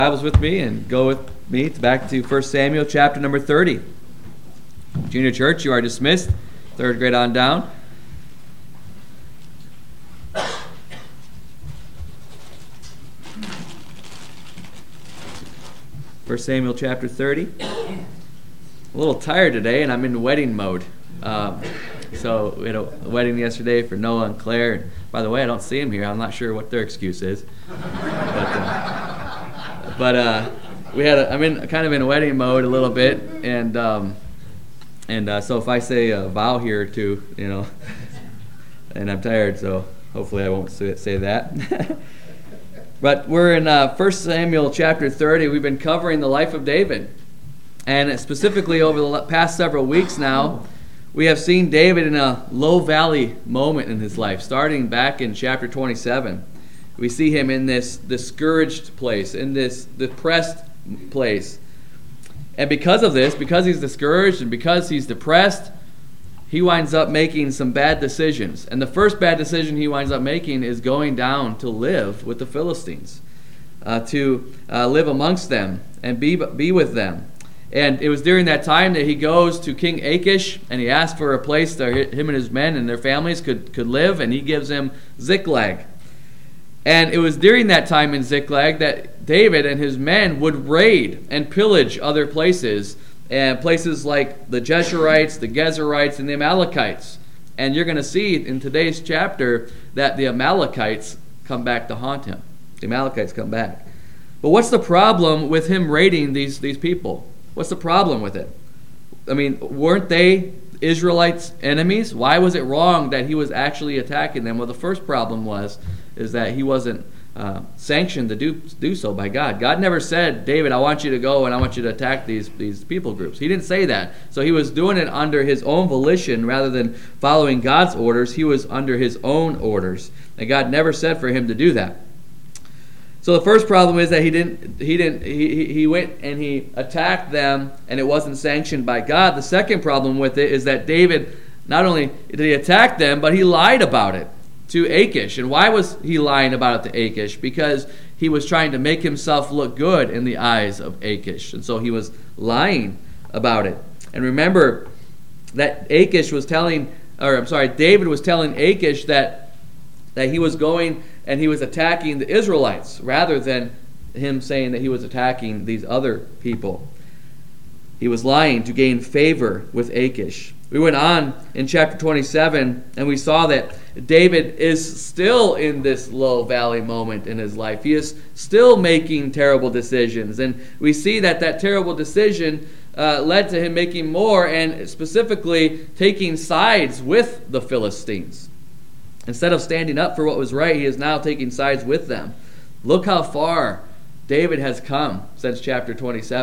Bibles with me and go with me back to 1 Samuel chapter number 30. Junior church, you are dismissed. Third grade on down. First Samuel chapter 30. A little tired today, and I'm in wedding mode. So we had a wedding yesterday for Noah and Claire. And by the way, I don't see them here. I'm not sure what their excuse is. But I'm kind of in wedding mode a little bit, and so if I say a vow here or two, and I'm tired, so hopefully I won't say that. But we're in 1 Samuel chapter 30. We've been covering the life of David, and specifically over the past several weeks now, we have seen David in a low valley moment in his life, starting back in chapter 27. We see him in this discouraged place, in this depressed place. And because of this, because he's discouraged and because he's depressed, he winds up making some bad decisions. And the first bad decision he winds up making is going down to live with the Philistines, to live amongst them and be with them. And it was during that time that he goes to King Achish and he asks for a place that him and his men and their families could live, and he gives him Ziklag. And it was during that time in Ziklag that David and his men would raid and pillage other places, and places like the Jeshurites, the Gezerites, and the Amalekites. And you're going to see in today's chapter that the Amalekites come back to haunt him. The Amalekites come back. But what's the problem with him raiding these people? What's the problem with it? I mean, weren't they Israelites' enemies? Why was it wrong that he was actually attacking them? Well, the first problem is that he wasn't sanctioned to do so by God. God never said, David, I want you to go and I want you to attack these people groups. He didn't say that. So he was doing it under his own volition rather than following God's orders. He was under his own orders. And God never said for him to do that. So the first problem is that he went and he attacked them, and it wasn't sanctioned by God. The second problem with it is that David, not only did he attack them, but he lied about it to Achish. And why was he lying about it to Achish? Because he was trying to make himself look good in the eyes of Achish. And so he was lying about it. And remember that David was telling Achish that he was going and he was attacking the Israelites rather than him saying that he was attacking these other people. He was lying to gain favor with Achish. We went on in chapter 27 and we saw that David is still in this low valley moment in his life. He is still making terrible decisions. And we see that terrible decision led to him making more, and specifically taking sides with the Philistines. Instead of standing up for what was right, he is now taking sides with them. Look how far David has come since chapter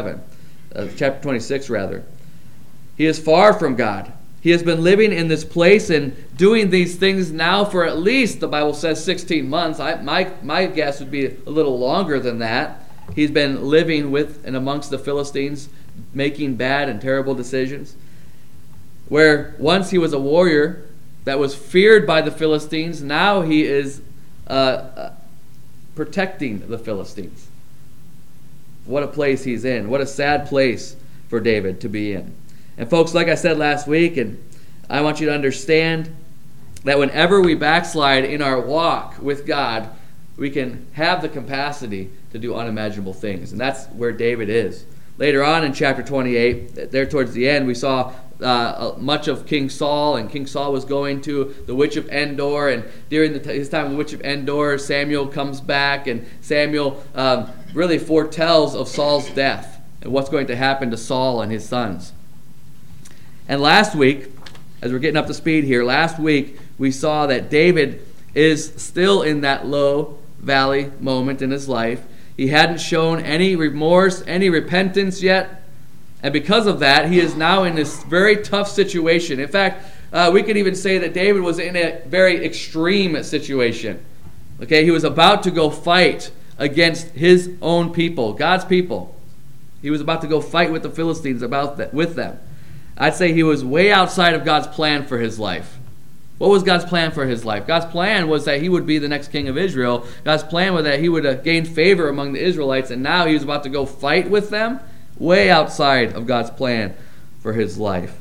26 rather. He is far from God. He has been living in this place and doing these things now for at least, the Bible says, 16 months. My guess would be a little longer than that. He's been living with and amongst the Philistines, making bad and terrible decisions. Where once he was a warrior that was feared by the Philistines, now he is protecting the Philistines. What a place he's in. What a sad place for David to be in. And folks, like I said last week, and I want you to understand that whenever we backslide in our walk with God, we can have the capacity to do unimaginable things. And that's where David is. Later on in chapter 28, there towards the end, we saw much of King Saul, and King Saul was going to the Witch of Endor, and during his time with the Witch of Endor, Samuel comes back, and Samuel really foretells of Saul's death and what's going to happen to Saul and his sons. And last week, as we're getting up to speed here, last week we saw that David is still in that low valley moment in his life. He hadn't shown any remorse, any repentance yet. And because of that, he is now in this very tough situation. In fact, we could even say that David was in a very extreme situation. Okay, he was about to go fight against his own people, God's people. He was about to go fight with the Philistines with them. I'd say he was way outside of God's plan for his life. What was God's plan for his life? God's plan was that he would be the next king of Israel. God's plan was that he would gain favor among the Israelites, and now he was about to go fight with them, way outside of God's plan for his life.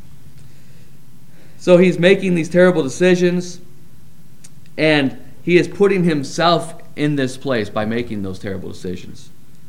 So he's making these terrible decisions, and he is putting himself in this place by making those terrible decisions.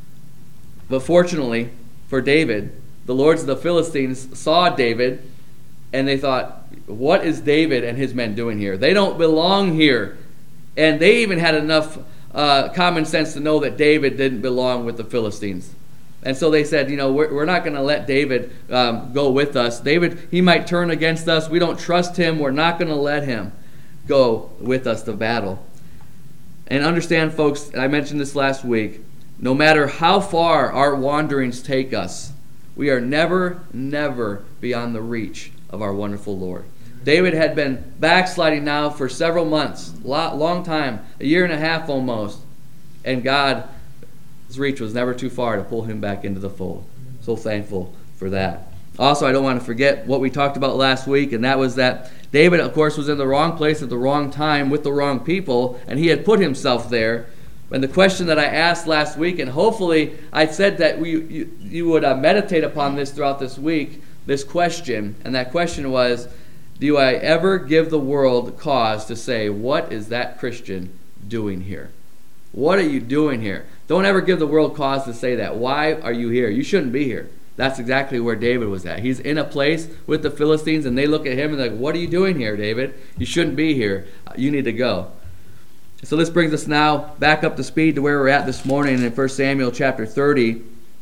But fortunately for David, the lords of the Philistines saw David, and they thought, what is David and his men doing here? They don't belong here. And they even had enough common sense to know that David didn't belong with the Philistines. And so they said, we're not going to let David go with us. David, he might turn against us. We don't trust him. We're not going to let him go with us to battle. And understand, folks, and I mentioned this last week, no matter how far our wanderings take us, we are never, never beyond the reach of our wonderful Lord. David had been backsliding now for several months, long time, a year and a half almost, and God's reach was never too far to pull him back into the fold. So thankful for that. Also, I don't want to forget what we talked about last week, and that was that David, of course, was in the wrong place at the wrong time with the wrong people, and he had put himself there. And the question that I asked last week, and hopefully I said that you would meditate upon this throughout this week, this question, and that question was, do I ever give the world cause to say, what is that Christian doing here? What are you doing here? Don't ever give the world cause to say that. Why are you here? You shouldn't be here. That's exactly where David was at. He's in a place with the Philistines, and they look at him and they're like, what are you doing here, David? You shouldn't be here. You need to go. So this brings us now back up to speed to where we're at this morning in 1 Samuel chapter 30.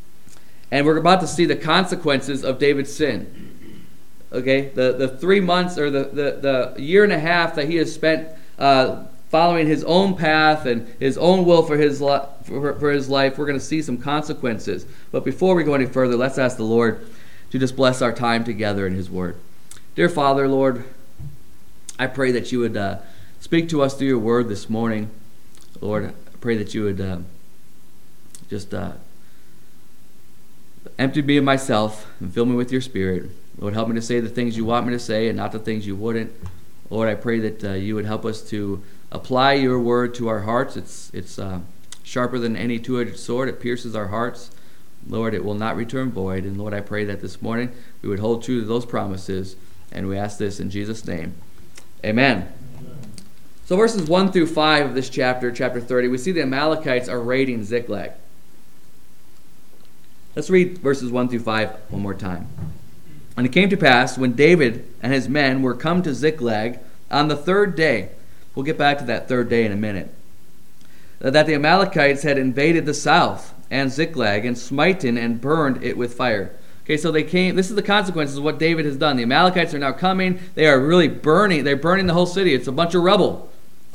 And we're about to see the consequences of David's sin. Okay, the 3 months or the year and a half that he has spent following his own path and his own will for his life, we're going to see some consequences. But before we go any further, let's ask the Lord to just bless our time together in his word. Dear Father, Lord, I pray that you would speak to us through your word this morning. Lord, I pray that you would just empty me of myself and fill me with your spirit. Lord, help me to say the things you want me to say and not the things you wouldn't. Lord, I pray that you would help us to apply your word to our hearts. It's sharper than any two-edged sword. It pierces our hearts. Lord, it will not return void. And Lord, I pray that this morning we would hold true to those promises. And we ask this in Jesus' name. Amen. So verses 1 through 5 of this chapter 30, we see the Amalekites are raiding Ziklag. Let's read verses 1 through 5 one more time. And it came to pass, when David and his men were come to Ziklag on the third day, we'll get back to that third day in a minute, that the Amalekites had invaded the south and Ziklag and smitten and burned it with fire. Okay, so they came. This is the consequences of what David has done. The Amalekites are now coming. They are really burning. They're burning the whole city. It's a bunch of rubble.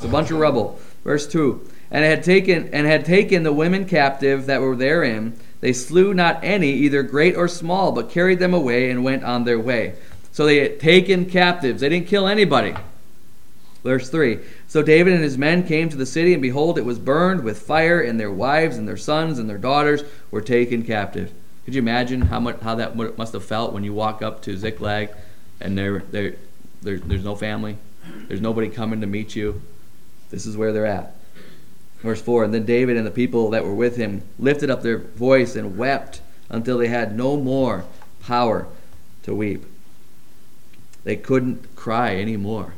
Verse 2. And had taken the women captive that were therein. They slew not any, either great or small, but carried them away and went on their way. So they had taken captives. They didn't kill anybody. Verse 3. So David and his men came to the city, and behold, it was burned with fire, and their wives and their sons and their daughters were taken captive. Could you imagine how that must have felt when you walk up to Ziklag and there's no family? There's nobody coming to meet you. This is where they're at. Verse 4, and then David and the people that were with him lifted up their voice and wept until they had no more power to weep. They couldn't cry anymore.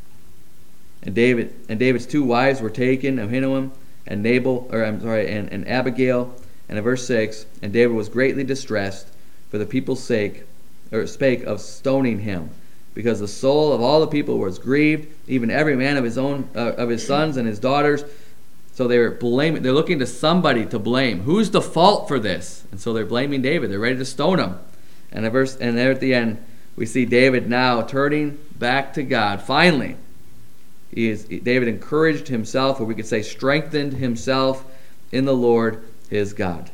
And David's two wives were taken, Ahinoam and and Abigail. And in verse 6, and David was greatly distressed for the people's sake, or spake of stoning him, because the soul of all the people was grieved, even every man of his own of his sons and his daughters. So they're looking to somebody to blame. Who's the fault for this? And so they're blaming David. They're ready to stone him. And there at the end, we see David now turning back to God. Finally, David encouraged himself, or we could say strengthened himself in the Lord his God.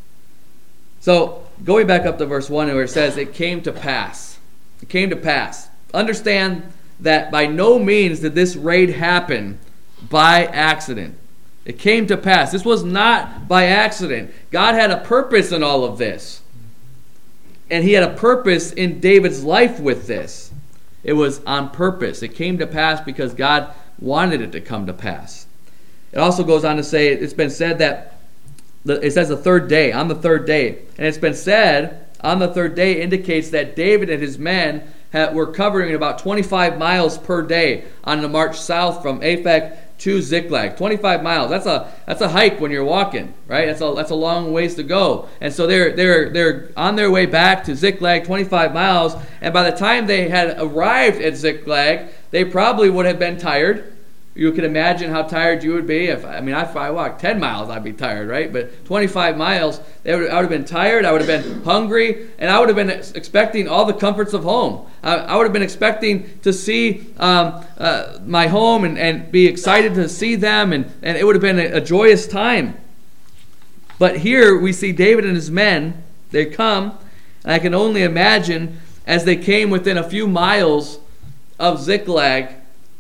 So going back up to verse 1 where it says, it came to pass. It came to pass. Understand that by no means did this raid happen by accident. It came to pass. This was not by accident. God had a purpose in all of this. And he had a purpose in David's life with this. It was on purpose. It came to pass because God wanted it to come to pass. It also goes on to say, it's been said that, it says the third day, on the third day. And it's been said, on the third day indicates that David and his men were covering about 25 miles per day on the march south from Aphek to Ziklag. 25 miles. That's a hike when you're walking, right? That's a long ways to go. And so they're on their way back to Ziklag, 25 miles. And by the time they had arrived at Ziklag, they probably would have been tired. You can imagine how tired you would be. If I walked 10 miles, I'd be tired, right? But 25 miles, I would have been tired. I would have been hungry, and I would have been expecting all the comforts of home. I would have been expecting to see my home and be excited to see them, and it would have been a joyous time. But here we see David and his men. They come, and I can only imagine as they came within a few miles of Ziklag,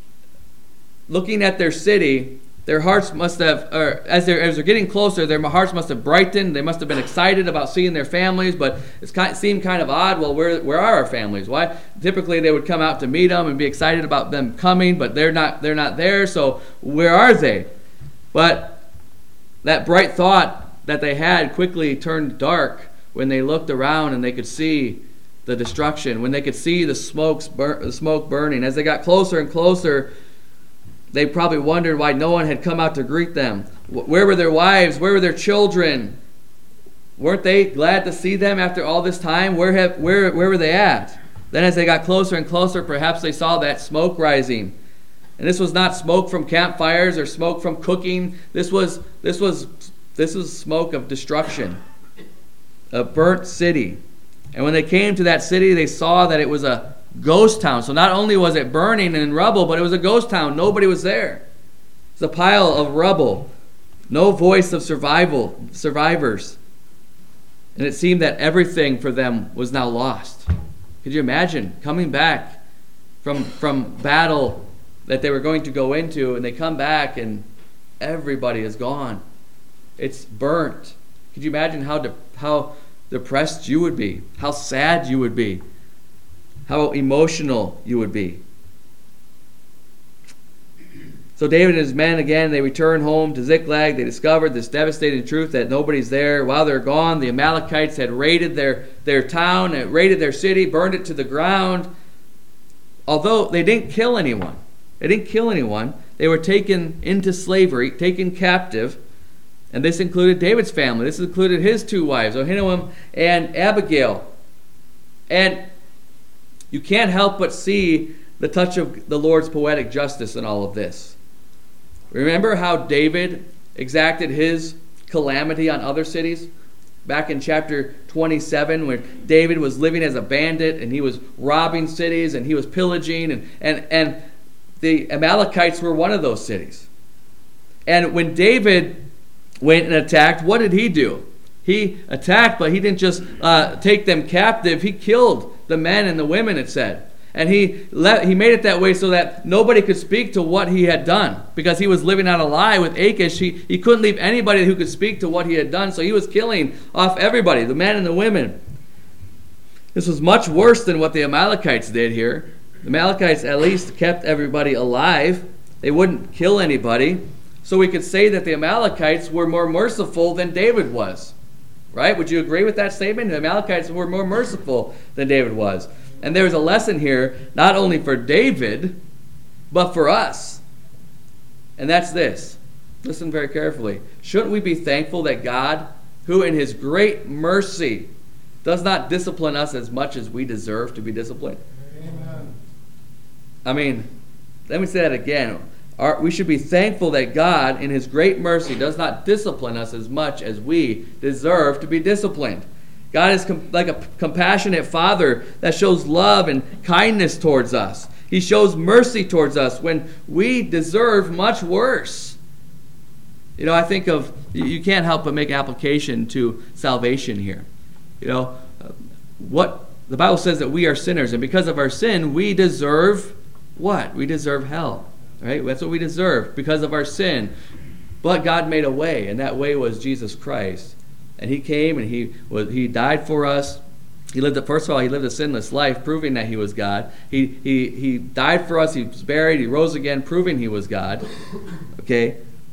looking at their city, their hearts must have, or as they're getting closer, their hearts must have brightened. They must have been excited about seeing their families, but it seemed kind of odd. Well, where are our families? Why? Typically, they would come out to meet them and be excited about them coming, but they're not there. So where are they? But that bright thought that they had quickly turned dark when they looked around and they could see the destruction, when they could see the smoke burning. As they got closer and closer, they probably wondered why no one had come out to greet them. Where were their wives? Where were their children? Weren't they glad to see them after all this time? Where were they at? Then as they got closer and closer, perhaps they saw that smoke rising. And this was not smoke from campfires or smoke from cooking. This was smoke of destruction. A burnt city. And when they came to that city, they saw that it was a ghost town. So not only was it burning and in rubble, but it was a ghost town. Nobody was there. It's a pile of rubble. No voice of survivors. And it seemed that everything for them was now lost. Could you imagine coming back from battle that they were going to go into, and they come back and everybody is gone. It's burnt. Could you imagine how depressed you would be, how sad you would be, how emotional you would be? So David and his men, again, they return home to Ziklag. They discovered this devastating truth that nobody's there. While they're gone, the Amalekites had raided their town, raided their city, burned it to the ground. Although they didn't kill anyone. They were taken into slavery, taken captive. And this included David's family. This included his two wives, Ahinoam and Abigail. And you can't help but see the touch of the Lord's poetic justice in all of this. Remember how David exacted his calamity on other cities? Back in chapter 27, where David was living as a bandit and he was robbing cities and he was pillaging, and the Amalekites were one of those cities. And when David went and attacked, what did he do? He attacked, but he didn't just take them captive. He killed the men and the women, it said. And he made it that way so that nobody could speak to what he had done. Because he was living out a lie with Achish, he couldn't leave anybody who could speak to what he had done. So he was killing off everybody, the men and the women. This was much worse than what the Amalekites did here. The Amalekites at least kept everybody alive. They wouldn't kill anybody. So we could say that the Amalekites were more merciful than David was. Right? Would you agree with that statement? The Amalekites were more merciful than David was. And there's a lesson here, not only for David, but for us. And that's this. Listen very carefully. Shouldn't we be thankful that God, who in his great mercy does not discipline us as much as we deserve to be disciplined? Amen. I mean, let me say that again. We should be thankful that God, in his great mercy, does not discipline us as much as we deserve to be disciplined. God is like a compassionate father that shows love and kindness towards us. He shows mercy towards us when we deserve much worse. You know, I think of, you can't help but make application to salvation here. You know, what the Bible says that we are sinners, and because of our sin, we deserve what? We deserve hell. Right? That's what we deserve because of our sin. But God made a way, and that way was Jesus Christ. And he came and he died for us. First of all, he lived a sinless life, proving that he was God. He died for us. He was buried. He rose again, proving he was God. Okay?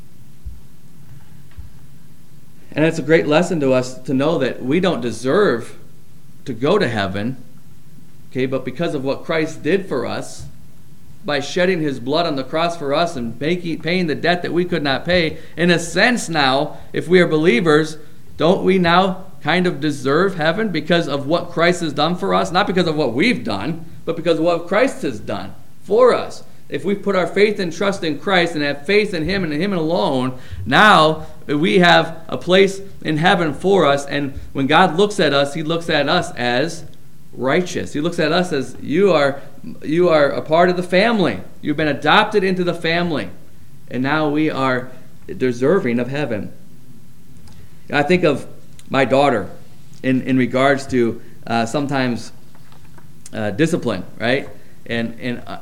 And it's a great lesson to us to know that we don't deserve to go to heaven. Okay? But because of what Christ did for us, by shedding his blood on the cross for us and paying the debt that we could not pay, in a sense now, if we are believers, don't we now kind of deserve heaven because of what Christ has done for us? Not because of what we've done, but because of what Christ has done for us. If we put our faith and trust in Christ and have faith in him and in him alone, now we have a place in heaven for us. And when God looks at us, he looks at us as righteous. He looks at us as you are a part of the family. You've been adopted into the family. And now we are deserving of heaven. I think of my daughter in regards to sometimes discipline, right? And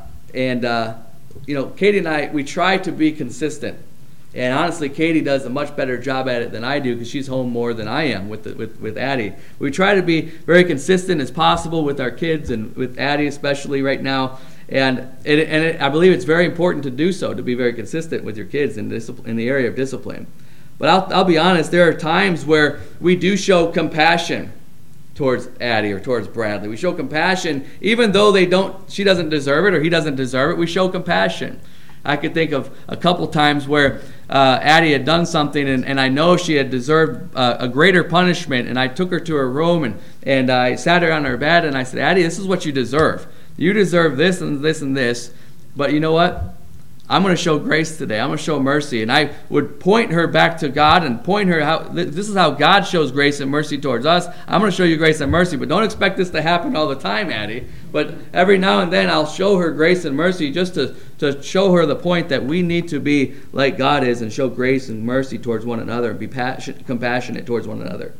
Katie and I, we try to be consistent. And honestly, Katie does a much better job at it than I do because she's home more than I am with Addie. We try to be very consistent as possible with our kids and with Addie especially right now. And I believe it's very important to do so, to be very consistent with your kids in the area of discipline. But I'll be honest, there are times where we do show compassion towards Addie or towards Bradley. We show compassion even though she doesn't deserve it or he doesn't deserve it. We show compassion. I could think of a couple times where Addie had done something and I know she had deserved a greater punishment, and I took her to her room and I sat her on her bed and I said, Addie, this is what you deserve. You deserve this and this and this, but you know what? I'm going to show grace today. I'm going to show mercy. And I would point her back to God and point her how this is how God shows grace and mercy towards us. I'm going to show you grace and mercy, but don't expect this to happen all the time, Addie. But every now and then I'll show her grace and mercy just to show her the point that we need to be like God is and show grace and mercy towards one another and be compassionate towards one another.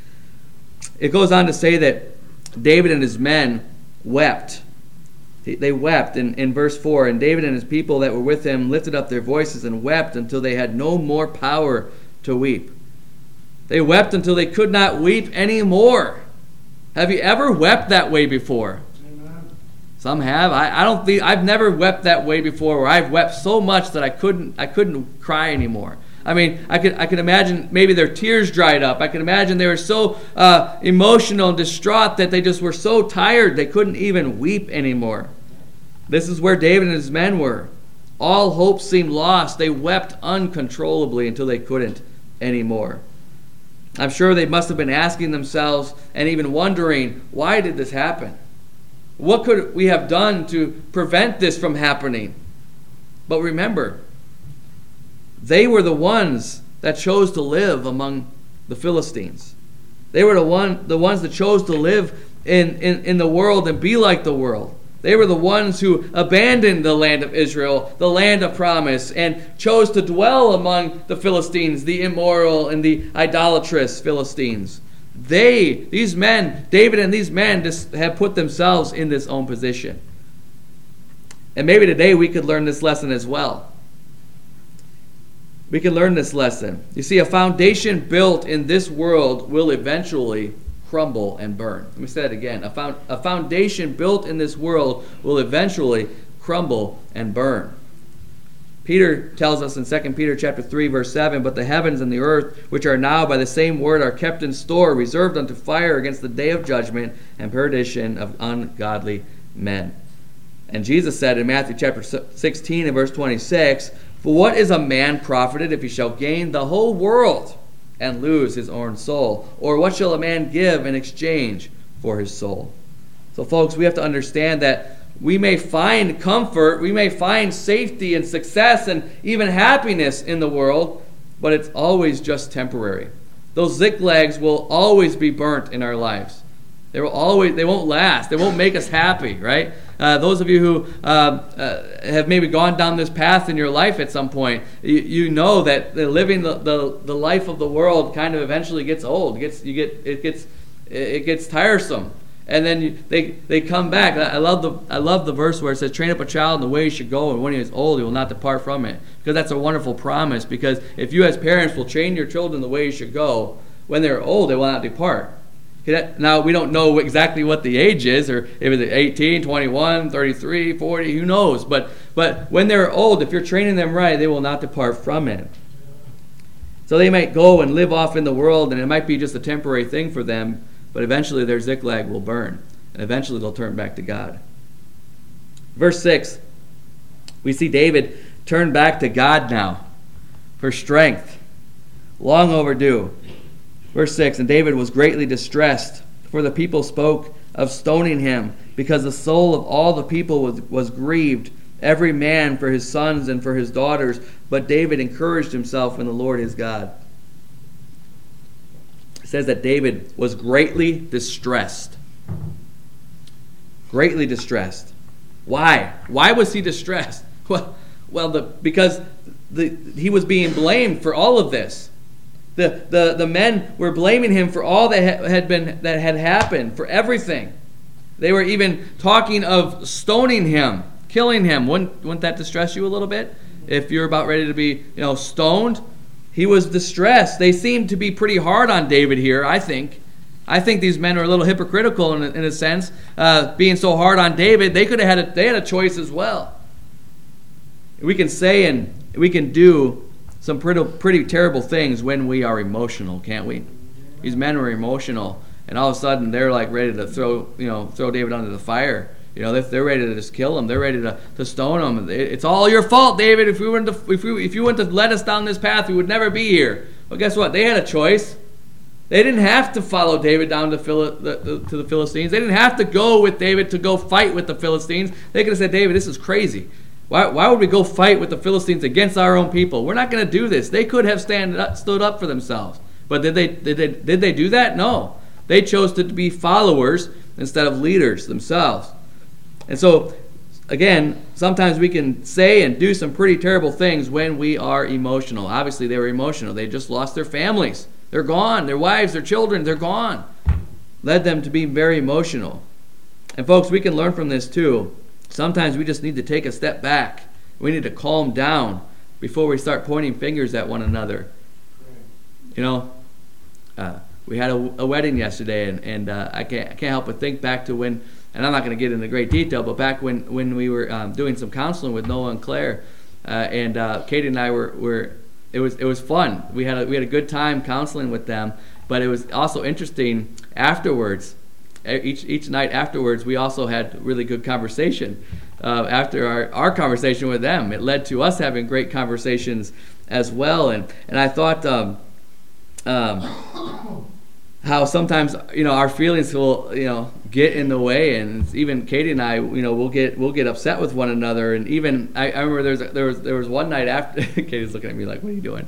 It goes on to say that David and his men wept. They wept in verse 4, and David and his people that were with him lifted up their voices and wept until they had no more power to weep. They wept until they could not weep anymore. Have you ever wept that way before? Amen. Some have. I've never wept that way before, where I've wept so much that I couldn't cry anymore. I mean, I could imagine maybe their tears dried up. I could imagine they were so emotional and distraught that they just were so tired they couldn't even weep anymore. This is where David and his men were. All hope seemed lost. They wept uncontrollably until they couldn't anymore. I'm sure they must have been asking themselves and even wondering, why did this happen? What could we have done to prevent this from happening? But remember, they were the ones that chose to live among the Philistines. They were the ones that chose to live in the world and be like the world. They were the ones who abandoned the land of Israel, the land of promise, and chose to dwell among the Philistines, the immoral and the idolatrous Philistines. These men, David and these men, just have put themselves in this own position. And maybe today we could learn this lesson as well. We can learn this lesson. You see, a foundation built in this world will eventually crumble and burn. Let me say that again. A foundation built in this world will eventually crumble and burn. Peter tells us in 2 Peter chapter 3, verse 7, "But the heavens and the earth, which are now by the same word, are kept in store, reserved unto fire against the day of judgment and perdition of ungodly men." And Jesus said in Matthew chapter 16 and verse 26, "For what is a man profited if he shall gain the whole world and lose his own soul? Or what shall a man give in exchange for his soul?" So folks, we have to understand that we may find comfort, we may find safety and success and even happiness in the world, but it's always just temporary. Those Ziklags will always be burnt in our lives. They won't last. They won't make us happy, right? Those of you who have maybe gone down this path in your life at some point, you know that living the life of the world kind of eventually gets old. It gets tiresome, and then they come back. I love the verse where it says, "Train up a child in the way he should go, and when he is old, he will not depart from it." Because that's a wonderful promise. Because if you as parents will train your children the way you should go, when they're old, they will not depart. Now, we don't know exactly what the age is, or if it's 18, 21, 33, 40, who knows. But when they're old, if you're training them right, they will not depart from it. So they might go and live off in the world, and it might be just a temporary thing for them, but eventually their Ziklag will burn, and eventually they'll turn back to God. Verse 6, we see David turn back to God now for strength. Long overdue. Verse 6, and David was greatly distressed, for the people spoke of stoning him, because the soul of all the people was grieved, every man for his sons and for his daughters. But David encouraged himself in the Lord his God. It says that David was greatly distressed. Greatly distressed. Why? Why was he distressed? Because he was being blamed for all of this. The men were blaming him for all that had happened, for everything. They were even talking of stoning him, killing him. Wouldn't that distress you a little bit? If you're about ready to be, stoned, he was distressed. They seemed to be pretty hard on David here, I think. I think these men are a little hypocritical in a sense, being so hard on David. They had a choice as well. We can say and we can do some pretty terrible things when we are emotional, can't we? These men were emotional, and all of a sudden they're like ready to throw David under the fire. They're ready to just kill him. They're ready to stone him. It's all your fault, David. If you wouldn't have led us down this path, we would never be here. Well, guess what? They had a choice. They didn't have to follow David down to the Philistines. They didn't have to go with David to go fight with the Philistines. They could have said, David, this is crazy. Why would we go fight with the Philistines against our own people? We're not going to do this. They could have stood up for themselves. But did they do that? No. They chose to be followers instead of leaders themselves. And so, again, sometimes we can say and do some pretty terrible things when we are emotional. Obviously, they were emotional. They just lost their families. They're gone. Their wives, their children, they're gone. Led them to be very emotional. And folks, we can learn from this too. Sometimes we just need to take a step back. We need to calm down before we start pointing fingers at one another. We had a wedding yesterday, and I can't help but think back to when, and I'm not going to get into great detail, but back when we were doing some counseling with Noah and Claire, and Katie and I were it was fun. We had a good time counseling with them, but it was also interesting afterwards. Each night afterwards, we also had really good conversation. After our conversation with them, it led to us having great conversations as well. And I thought how sometimes our feelings will get in the way, and even Katie and I we'll get upset with one another. And even I remember there was one night after Katie's looking at me like, what are you doing?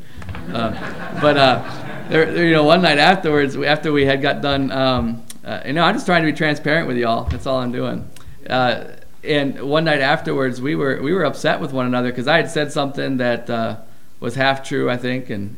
One night afterwards, after we had got done. I'm just trying to be transparent with y'all. That's all I'm doing. And one night afterwards, we were upset with one another because I had said something that was half true, I think, and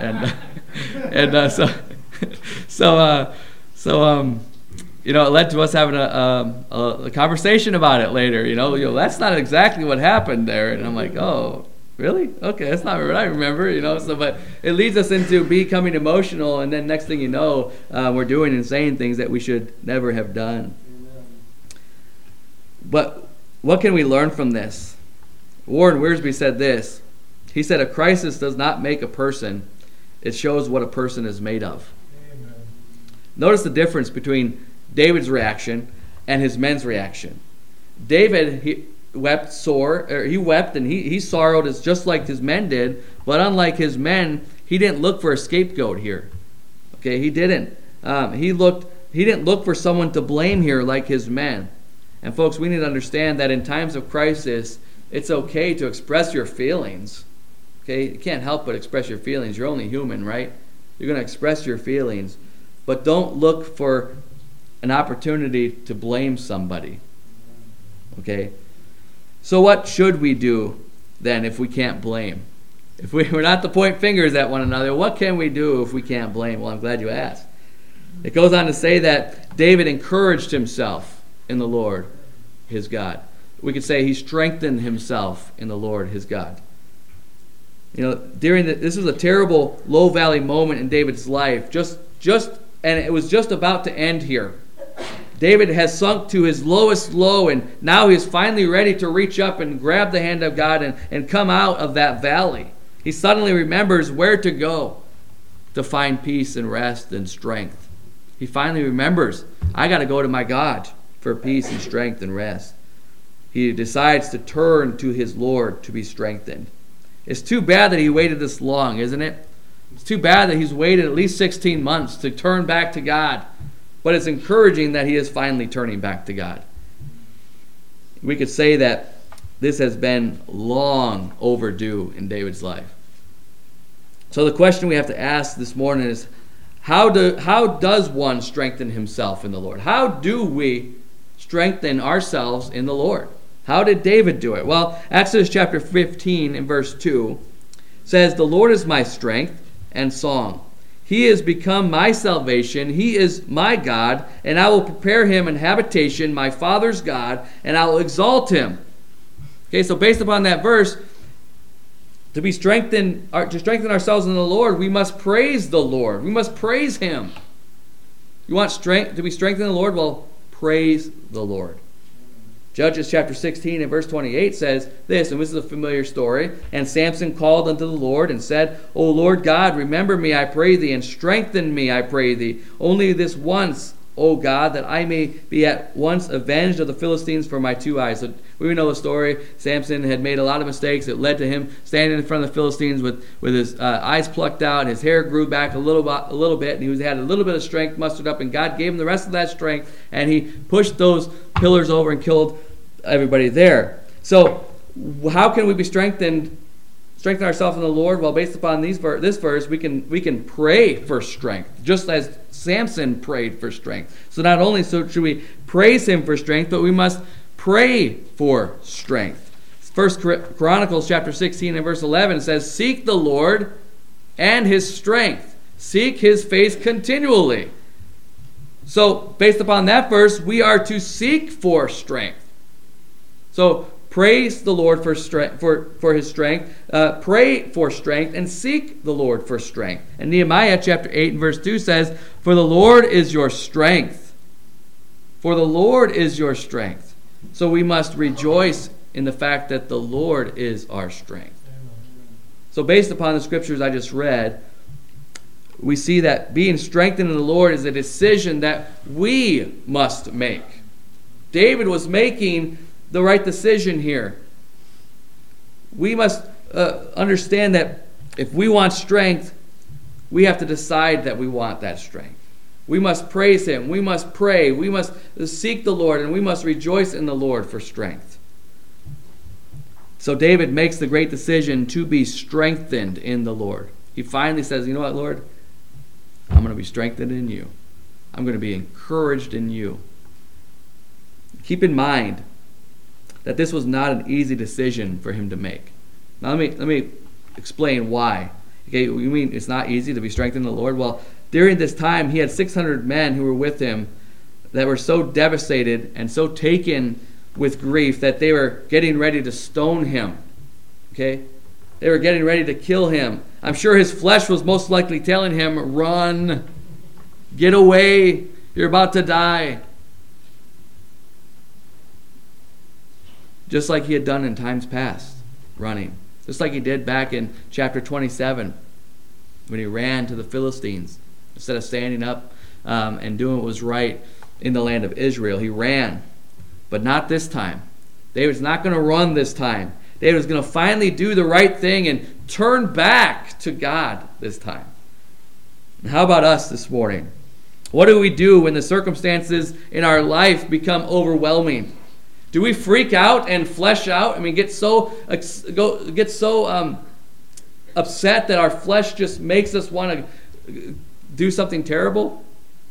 it led to us having a conversation about it later. That's not exactly what happened there, and I'm like, oh. Really? Okay, that's not what I remember, but it leads us into becoming emotional, and then next thing you know, we're doing and saying things that we should never have done. Amen. But what can we learn from this? Warren Wiersbe said this. He said, a crisis does not make a person. It shows what a person is made of. Amen. Notice the difference between David's reaction and his men's reaction. David, he wept and he sorrowed as just like his men did, but unlike his men, he didn't look for a scapegoat here. Okay, he didn't. He didn't look for someone to blame here like his men. And folks, we need to understand that in times of crisis, it's okay to express your feelings. Okay, you can't help but express your feelings. You're only human, right? You're going to express your feelings, but don't look for an opportunity to blame somebody. Okay. So what should we do then if we can't blame? If we're not to point fingers at one another, what can we do if we can't blame? Well, I'm glad you asked. It goes on to say that David encouraged himself in the Lord, his God. We could say he strengthened himself in the Lord, his God. This was a terrible low valley moment in David's life. Just and it was just about to end here. David has sunk to his lowest low, and now he's finally ready to reach up and grab the hand of God and come out of that valley. He suddenly remembers where to go to find peace and rest and strength. He finally remembers, I got to go to my God for peace and strength and rest. He decides to turn to his Lord to be strengthened. It's too bad that he waited this long, isn't it? It's too bad that he's waited at least 16 months to turn back to God. But it's encouraging that he is finally turning back to God. We could say that this has been long overdue in David's life. So the question we have to ask this morning is, how does one strengthen himself in the Lord? How do we strengthen ourselves in the Lord? How did David do it? Well, Exodus chapter 15 and verse 2 says, "The Lord is my strength and song. He has become my salvation. He is my God, and I will prepare him an habitation, my father's God, and I will exalt him." Okay, so based upon that verse, to strengthen ourselves in the Lord, we must praise the Lord. We must praise him. You want strength to be strengthened in the Lord? Well, praise the Lord. Judges chapter 16 and verse 28 says this, and this is a familiar story. "And Samson called unto the Lord and said, O Lord God, remember me, I pray thee, and strengthen me, I pray thee. Only this once, O God, that I may be at once avenged of the Philistines for my two eyes." So we know the story. Samson had made a lot of mistakes. It led to him standing in front of the Philistines with his eyes plucked out. His hair grew back a little bit, and he had a little bit of strength mustered up, and God gave him the rest of that strength, and he pushed those pillars over and killed everybody there. So how can we be strengthen ourselves in the Lord? Well, based upon this verse, we can pray for strength, just as Samson prayed for strength. So not only should we praise him for strength, but we must pray for strength. First Chronicles chapter 16 and verse 11 says, "Seek the Lord and his strength. Seek his face continually." So based upon that verse, we are to seek for strength. So praise the Lord for strength, for his strength. Pray for strength and seek the Lord for strength. And Nehemiah chapter 8 and verse 2 says, "For the Lord is your strength." For the Lord is your strength. So we must rejoice in the fact that the Lord is our strength. So based upon the scriptures I just read, we see that being strengthened in the Lord is a decision that we must make. David was making the right decision here. We must understand that if we want strength, we have to decide that we want that strength. We must praise him. We must pray. We must seek the Lord, and we must rejoice in the Lord for strength. So David makes the great decision to be strengthened in the Lord. He finally says, "You know what, Lord? I'm going to be strengthened in you. I'm going to be encouraged in you." Keep in mind that this was not an easy decision for him to make. Now let me explain why. Okay, you mean it's not easy to be strengthened in the Lord? Well, during this time, he had 600 men who were with him that were so devastated and so taken with grief that they were getting ready to stone him. Okay? They were getting ready to kill him. I'm sure his flesh was most likely telling him, "Run, get away, you're about to die." Just like he had done in times past, running. Just like he did back in chapter 27 when he ran to the Philistines. Instead of standing up and doing what was right in the land of Israel, he ran. But not this time. David's not going to run this time. David's going to finally do the right thing and turn back to God this time. And how about us this morning? What do we do when the circumstances in our life become overwhelming? Do we freak out and flesh out? I mean, get so upset that our flesh just makes us want to do something terrible?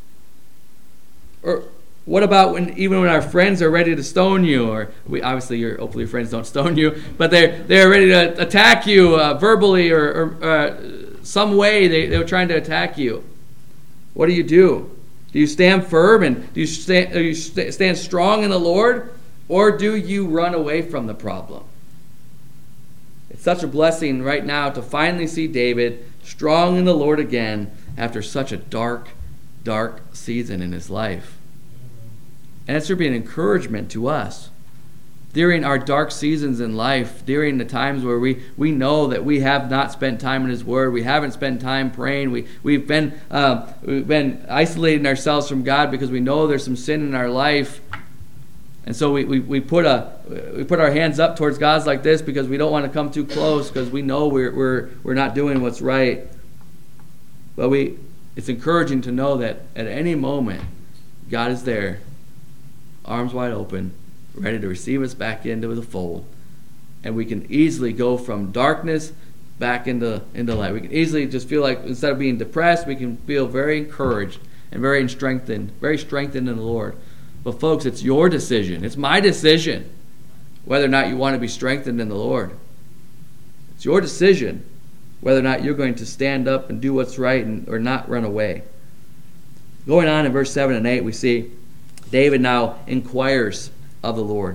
Or what about even when our friends are ready to stone you? Or hopefully your friends don't stone you, but they're ready to attack you verbally or some way they were trying to attack you. What do? Do you stand firm and do you stand strong in the Lord? Or do you run away from the problem? It's such a blessing right now to finally see David strong in the Lord again after such a dark dark season in his life. And it should be an encouragement to us. During our dark seasons in life, during the times where we know that we have not spent time in his word, we haven't spent time praying, we've been isolating ourselves from God because we know there's some sin in our life. And so we put our hands up towards God like this because we don't want to come too close because we know we're not doing what's right. But it's encouraging to know that at any moment God is there, arms wide open, ready to receive us back into the fold. And we can easily go from darkness back into light. We can easily just feel like instead of being depressed, we can feel very encouraged and very strengthened in the Lord. But folks, it's your decision. It's my decision whether or not you want to be strengthened in the Lord. It's your decision whether or not you're going to stand up and do what's right or not run away. Going on in verse 7 and 8, we see David now inquires of the Lord.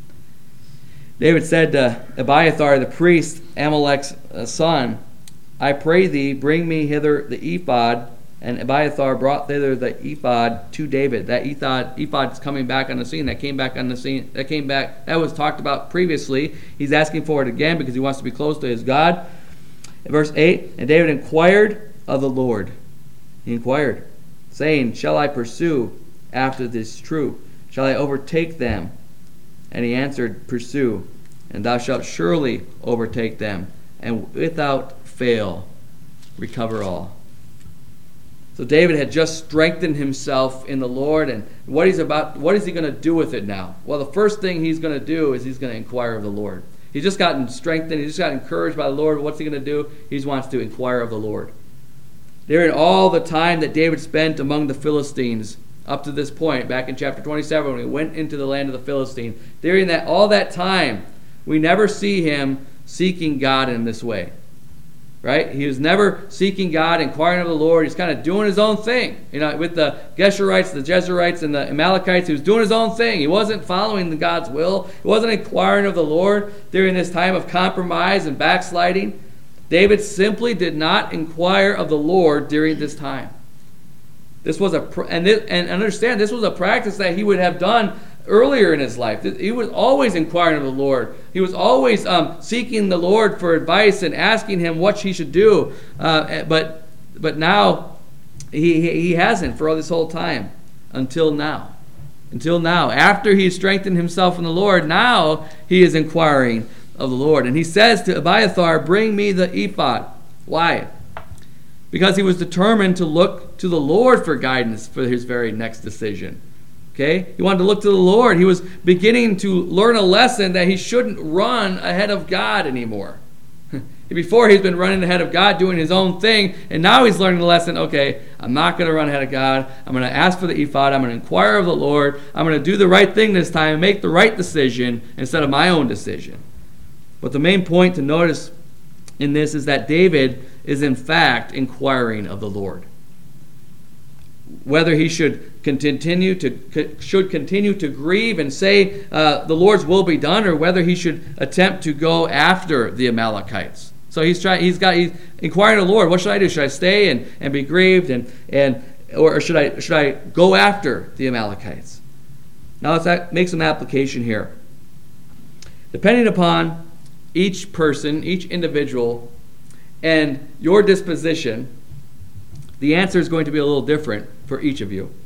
David said to Abiathar the priest, Amalek's son, I pray thee, bring me hither the ephod. And Abiathar brought thither the ephod to David. That ephod's coming back on the scene. That was talked about previously. He's asking for it again because he wants to be close to his God. In verse 8, and David inquired of the Lord. He inquired, saying, shall I pursue after this troop? Shall I overtake them? And he answered, pursue, and thou shalt surely overtake them, and without fail recover all. So David had just strengthened himself in the Lord, and what is he going to do with it now? Well, the first thing he's going to do is he's going to inquire of the Lord. He's just gotten strengthened, he's just got encouraged by the Lord. What's he going to do? He wants to inquire of the Lord. During all the time that David spent among the Philistines, up to this point, back in chapter 27, when he went into the land of the Philistines, during all that time, we never see him seeking God in this way. Right? He was never seeking God, inquiring of the Lord. He's kind of doing his own thing. With the Geshurites, the Jezreelites, and the Amalekites, he was doing his own thing. He wasn't following God's will. He wasn't inquiring of the Lord during this time of compromise and backsliding. David simply did not inquire of the Lord during this time. This was understand, this was a practice that he would have done earlier in his life. He was always inquiring of the Lord. He was always seeking the Lord for advice and asking him what he should do. But now he hasn't for all this whole time until now. Until now, after he strengthened himself in the Lord, now he is inquiring of the Lord. And he says to Abiathar, bring me the ephod. Why? Because he was determined to look to the Lord for guidance for his very next decision. Okay? He wanted to look to the Lord. He was beginning to learn a lesson that he shouldn't run ahead of God anymore. Before he's been running ahead of God doing his own thing, and now he's learning the lesson, okay, I'm not going to run ahead of God. I'm going to ask for the ephod. I'm going to inquire of the Lord. I'm going to do the right thing this time and make the right decision instead of my own decision. But the main point to notice in this is that David is in fact inquiring of the Lord. Whether he should continue to grieve and say the Lord's will be done, or whether he should attempt to go after the Amalekites. So he's inquiring of the Lord. What should I do? Should I stay and be grieved or should I go after the Amalekites? Now let's make some application here. Depending upon each person, each individual, and your disposition, the answer is going to be a little different for each of you.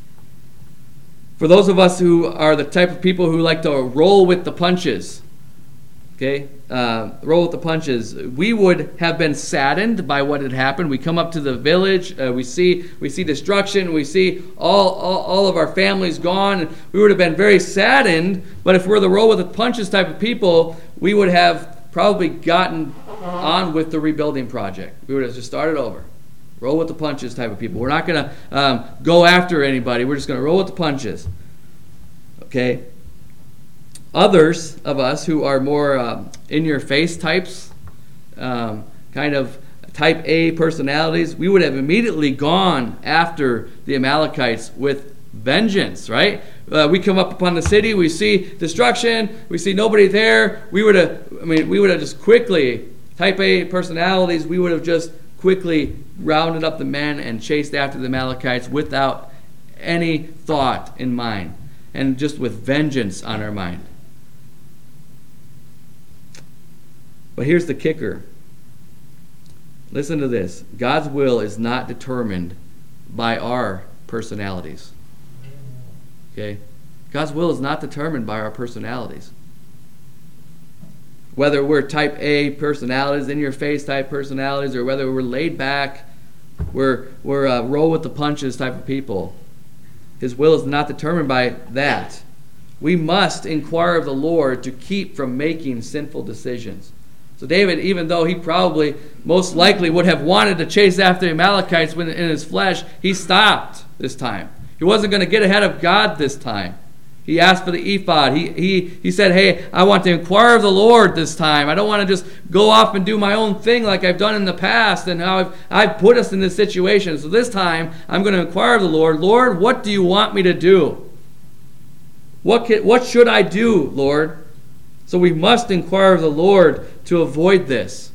For those of us who are the type of people who like to roll with the punches, roll with the punches, we would have been saddened by what had happened. We come up to the village, we see destruction, we see all of our families gone. We would have been very saddened, but if we're the roll with the punches type of people, we would have probably gotten on with the rebuilding project. We would have just started over. Roll with the punches type of people. We're not going to go after anybody. We're just going to roll with the punches. Okay? Others of us who are more in-your-face types, kind of type A personalities, we would have immediately gone after the Amalekites with vengeance, right? We come up upon the city, we see destruction, we see nobody there. We would have just quickly, type A personalities, we would have just quickly rounded up the men and chased after the Amalekites without any thought in mind, and just with vengeance on our mind. But here's the kicker. Listen to this. God's will is not determined by our personalities. Okay? God's will is not determined by our personalities. Whether we're type A personalities, in-your-face type personalities, or whether we're laid back, we're roll with the punches type of people. His will is not determined by that. We must inquire of the Lord to keep from making sinful decisions. So David, even though he probably most likely would have wanted to chase after the Amalekites when in his flesh, he stopped this time. He wasn't going to get ahead of God this time. He asked for the ephod. He said, hey, I want to inquire of the Lord this time. I don't want to just go off and do my own thing like I've done in the past and how I've put us in this situation. So this time, I'm going to inquire of the Lord. Lord, what do you want me to do? What should I do, Lord? So we must inquire of the Lord to avoid this.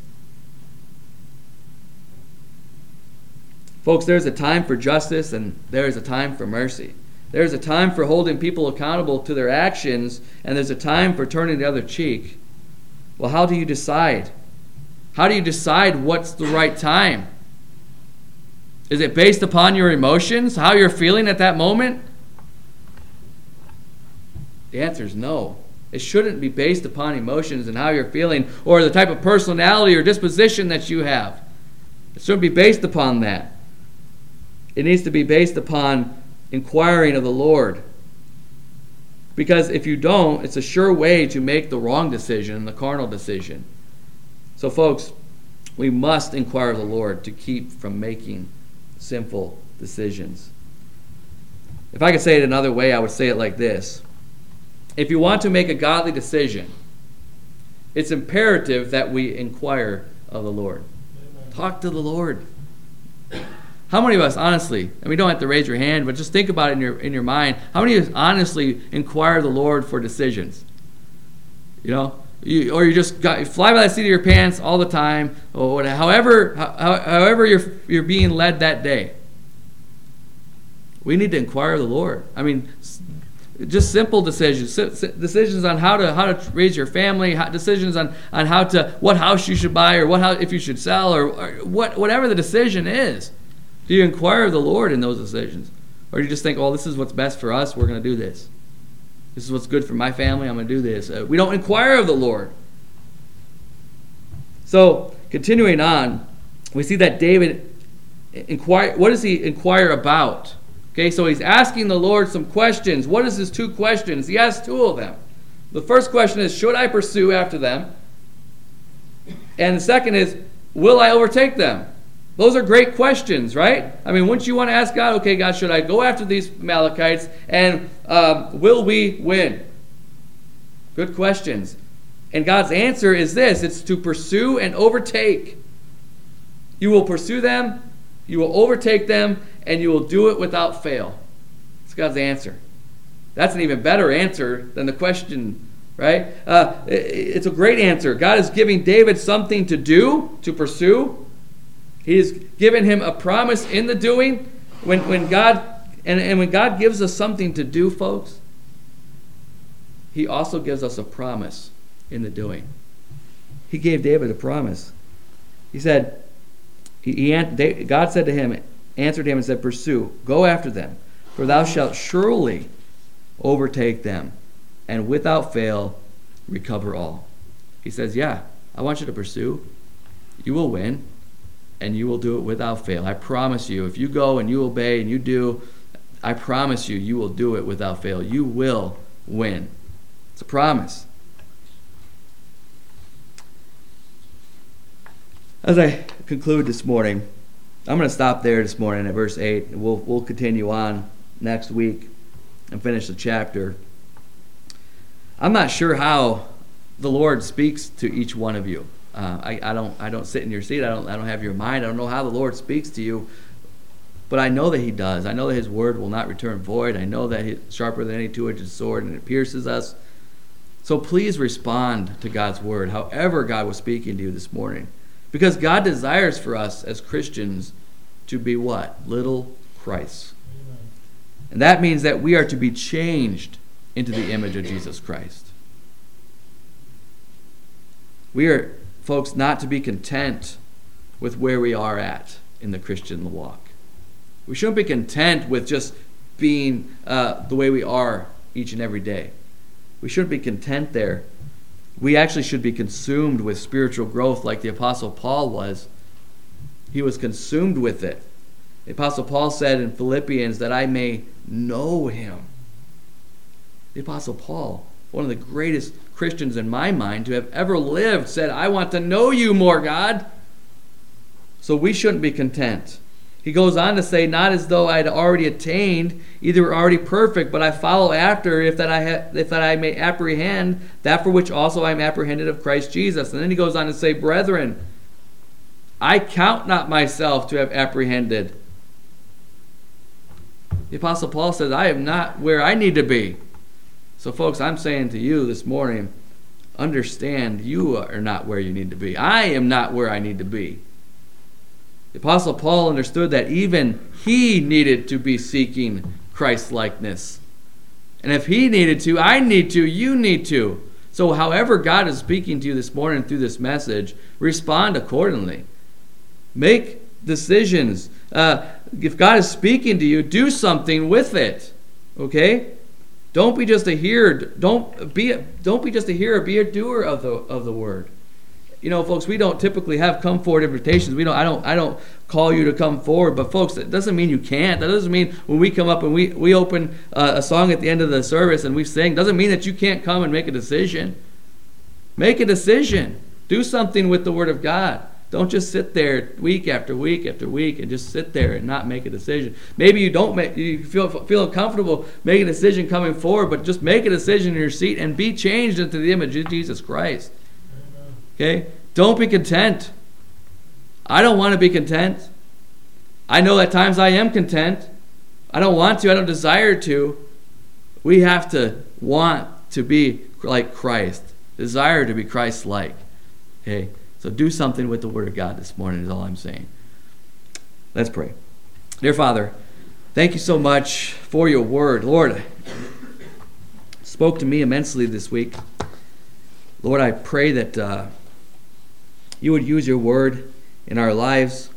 Folks, there's a time for justice and there's a time for mercy. There's a time for holding people accountable to their actions, and there's a time for turning the other cheek. Well, how do you decide? How do you decide what's the right time? Is it based upon your emotions, how you're feeling at that moment? The answer is no. It shouldn't be based upon emotions and how you're feeling or the type of personality or disposition that you have. It shouldn't be based upon that. It needs to be based upon inquiring of the Lord. Because if you don't, it's a sure way to make the wrong decision, the carnal decision. So folks, we must inquire of the Lord to keep from making sinful decisions. If I could say it another way, I would say it like this. If you want to make a godly decision, it's imperative that we inquire of the Lord. Amen. Talk to the Lord. How many of us, honestly, and we don't have to raise your hand, but just think about it in your mind, how many of us honestly inquire the Lord for decisions? You know? Or you just fly by the seat of your pants all the time, or whatever, however you're being led that day. We need to inquire of the Lord. I mean, just simple decisions. Decisions on how to raise your family, decisions on what house you should buy, or what house, if you should sell, or whatever the decision is. Do you inquire of the Lord in those decisions? Or do you just think, oh, this is what's best for us, we're going to do this. This is what's good for my family, I'm going to do this. We don't inquire of the Lord. So, continuing on, we see that David what does he inquire about? Okay, so he's asking the Lord some questions. What is his two questions? He has two of them. The first question is, should I pursue after them? And the second is, will I overtake them? Those are great questions, right? I mean, wouldn't you want to ask God, okay, God, should I go after these Amalekites, and will we win? Good questions. And God's answer is this. It's to pursue and overtake. You will pursue them, you will overtake them, and you will do it without fail. That's God's answer. That's an even better answer than the question, right? It's a great answer. God is giving David something to do, to pursue. He has given him a promise in the doing. When God gives us something to do, folks, He also gives us a promise in the doing. He gave David a promise. He said, God said to him, answered him and said, pursue, go after them, for thou shalt surely overtake them, and without fail recover all. He says, yeah, I want you to pursue. You will win. And you will do it without fail. I promise you, if you go and you obey and you do, I promise you, you will do it without fail. You will win. It's a promise. As I conclude this morning, I'm going to stop there this morning at verse 8. And we'll continue on next week and finish the chapter. I'm not sure how the Lord speaks to each one of you. I don't sit in your seat. I don't have your mind. I don't know how the Lord speaks to you, but I know that He does. I know that His word will not return void. I know that He's sharper than any two-edged sword, and it pierces us. So please respond to God's word, however God was speaking to you this morning. Because God desires for us as Christians to be what? Little Christ. And that means that we are to be changed into the image of Jesus Christ. We are, folks, not to be content with where we are at in the Christian walk. We shouldn't be content with just being the way we are each and every day. We shouldn't be content there. We actually should be consumed with spiritual growth like the Apostle Paul was. He was consumed with it. The Apostle Paul said in Philippians that I may know him. The Apostle Paul, one of the greatest Christians in my mind to have ever lived, said, I want to know you more, God. So we shouldn't be content. He goes on to say, not as though I had already attained, either were already perfect, but I follow after, if that I may apprehend that for which also I am apprehended of Christ Jesus. And then he goes on to say, brethren, I count not myself to have apprehended. The Apostle Paul says, I am not where I need to be. So folks, I'm saying to you this morning, understand you are not where you need to be. I am not where I need to be. The Apostle Paul understood that even he needed to be seeking Christ-likeness. And if he needed to, I need to, you need to. So however God is speaking to you this morning through this message, respond accordingly. Make decisions. If God is speaking to you, do something with it. Okay? Don't be just a hearer. Don't be just a hearer. Be a doer of the word. You know, folks, we don't typically have come forward invitations. I don't call you to come forward. But folks, that doesn't mean you can't. That doesn't mean when we come up and we open a song at the end of the service and we sing, doesn't mean that you can't come and make a decision. Make a decision. Do something with the Word of God. Don't just sit there week after week after week and just sit there and not make a decision. Maybe you feel uncomfortable making a decision coming forward, but just make a decision in your seat and be changed into the image of Jesus Christ. Okay? Don't be content. I don't want to be content. I know at times I am content. I don't want to. I don't desire to. We have to want to be like Christ. Desire to be Christ-like. Okay? So do something with the Word of God this morning is all I'm saying. Let's pray. Dear Father, thank you so much for your Word. Lord, it spoke to me immensely this week. Lord, I pray that you would use your Word in our lives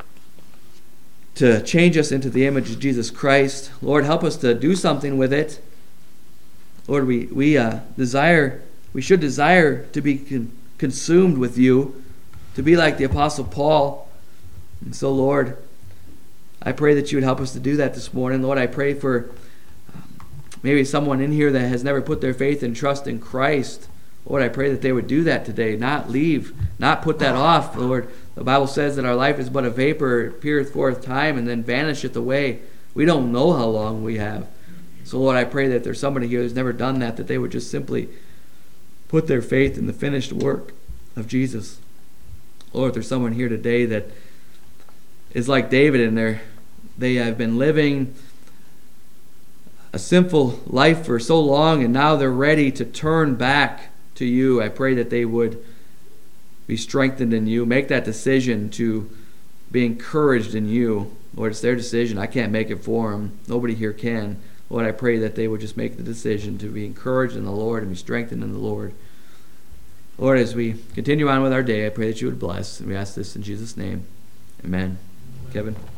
to change us into the image of Jesus Christ. Lord, help us to do something with it. Lord, we should desire to be consumed with you, to be like the Apostle Paul. And so, Lord, I pray that you would help us to do that this morning. Lord, I pray for maybe someone in here that has never put their faith and trust in Christ. Lord, I pray that they would do that today, not leave, not put that off. Lord, the Bible says that our life is but a vapor, it appeareth for a time and then vanisheth away. We don't know how long we have. So, Lord, I pray that there's somebody here who's never done that they would just simply put their faith in the finished work of Jesus. Lord, if there's someone here today that is like David and they have been living a sinful life for so long and now they're ready to turn back to you, I pray that they would be strengthened in you. Make that decision to be encouraged in you. Lord, it's their decision. I can't make it for them. Nobody here can. Lord, I pray that they would just make the decision to be encouraged in the Lord and be strengthened in the Lord. Lord, as we continue on with our day, I pray that you would bless. And we ask this in Jesus' name. Amen. Kevin.